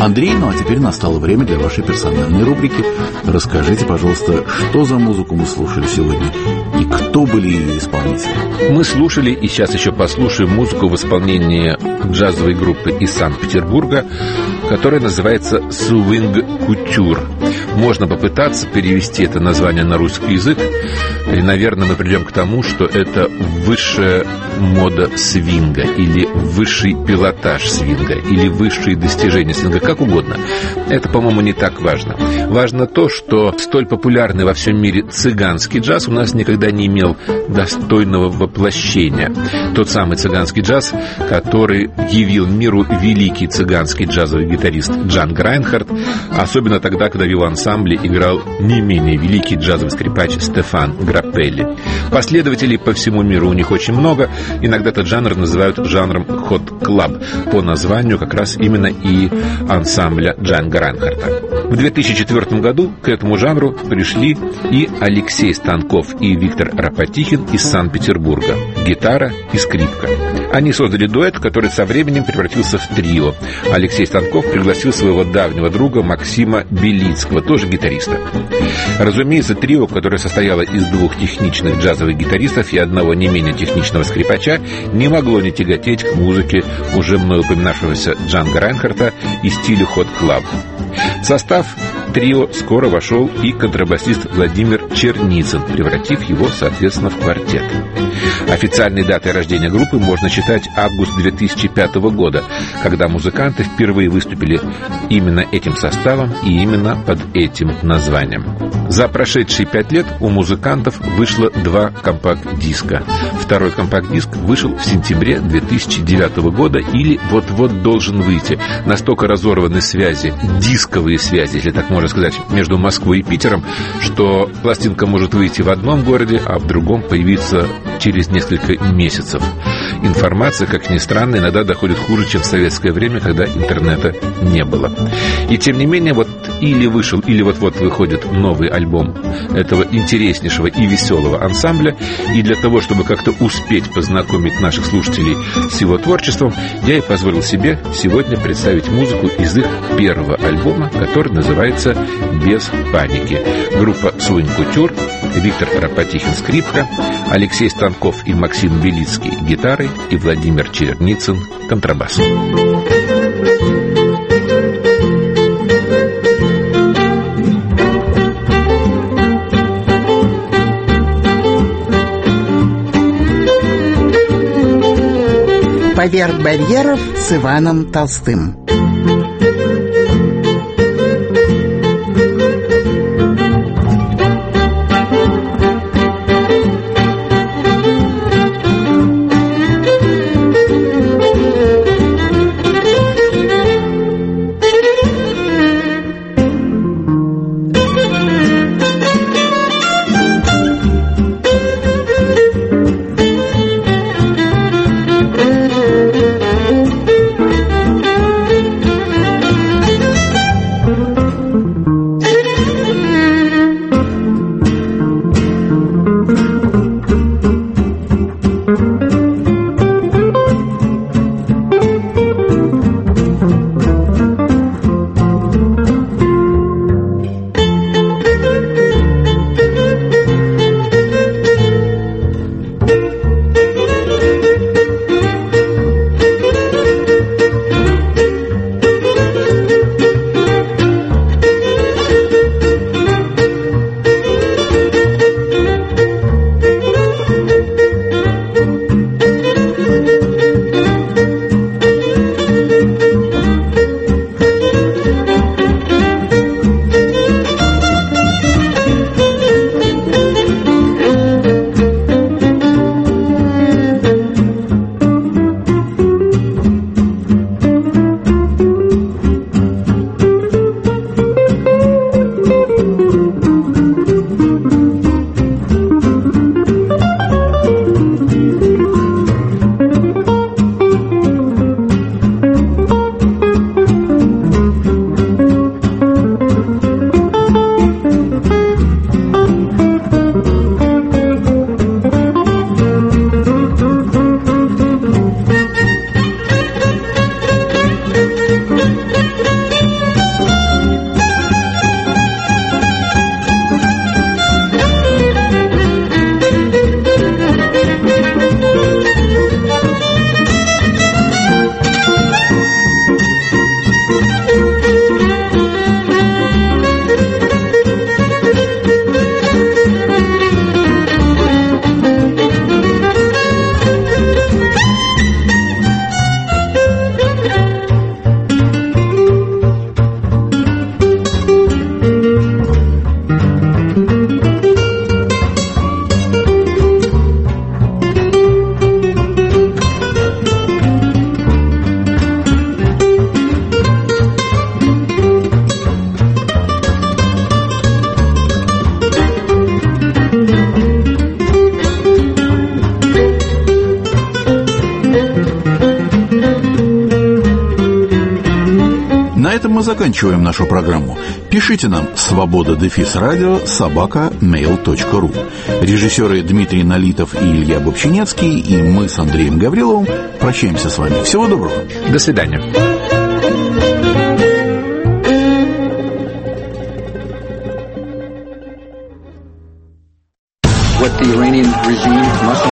Андрей, ну а теперь настало время для вашей персональной рубрики. Расскажите, пожалуйста, что за музыку мы слушали сегодня и кто были ее исполнители? Мы слушали и сейчас еще послушаем музыку в исполнении джазовой группы из Санкт-Петербурга, которая называется «Swing Couture». Можно попытаться перевести это название на русский язык, и, наверное, мы придем к тому, что это высшая мода свинга, или высший пилотаж свинга, или высшие достижения свинга, как угодно. Это, по-моему, не так важно. Важно то, что столь популярный во всем мире цыганский джаз у нас никогда не имел достойного воплощения. Тот самый цыганский джаз, который явил миру великий цыганский джазовый гитарист Джанго Райнхард, особенно тогда, когда в его ансамбле играл не менее великий джазовый скрипач Стефан Граппелли. Последователей по всему миру у них очень много. Иногда этот жанр называют жанром хот-клаб, по названию как раз именно и ансамбля Джанго Райнхарда. В 2004 году к этому жанру пришли и Алексей Станков, и Виктор Рапотихин из Санкт-Петербурга. Гитара и скрипка. Они создали дуэт, который со временем превратился в трио. Алексей Станков пригласил своего давнего друга Максима Белицкого, тоже гитариста. Разумеется, трио, которое состояло из двух техничных джазовых гитаристов и одного не менее техничного скрипача, не могло не тяготеть к музыке уже мной упоминавшегося Джанго Райнхарда и стилю хот-клаб. В состав трио скоро вошел и контрабасист Владимир Черницын, превратив его, соответственно, в квартет. Официальной датой рождения группы можно считать август 2005 года, когда музыканты впервые выступили именно этим составом и именно под этим названием. За прошедшие 5 лет у музыкантов вышло 2 компакт-диска. Второй компакт-диск вышел в сентябре 2009 года или вот-вот должен выйти. Настолько разорваны связи, дисковые связи, если так можно сказать, между Москвой и Питером, что пластинка может выйти в одном городе, а в другом появиться через несколько месяцев. Информация, как ни странно, иногда доходит хуже, чем в советское время, когда интернета не было. И тем не менее, вот или вышел, или вот-вот выходит новый альбом этого интереснейшего и веселого ансамбля. И для того, чтобы как-то успеть познакомить наших слушателей с его творчеством, я и позволил себе сегодня представить музыку из их первого альбома, который называется «Без паники». Группа Swing Couture, Виктор Рапотихин скрипка, Алексей Станков и Максим Белицкий гитары и Владимир Черницын контрабас. «Поверх барьеров» с Иваном Толстым. этом мы заканчиваем нашу программу. Пишите нам svoboda-radio@mail.ru. Режиссеры Дмитрий Налитов и Илья Бобчинецкий, и мы с Андреем Гавриловым прощаемся с вами. Всего доброго. До свидания. What the Iranian regime must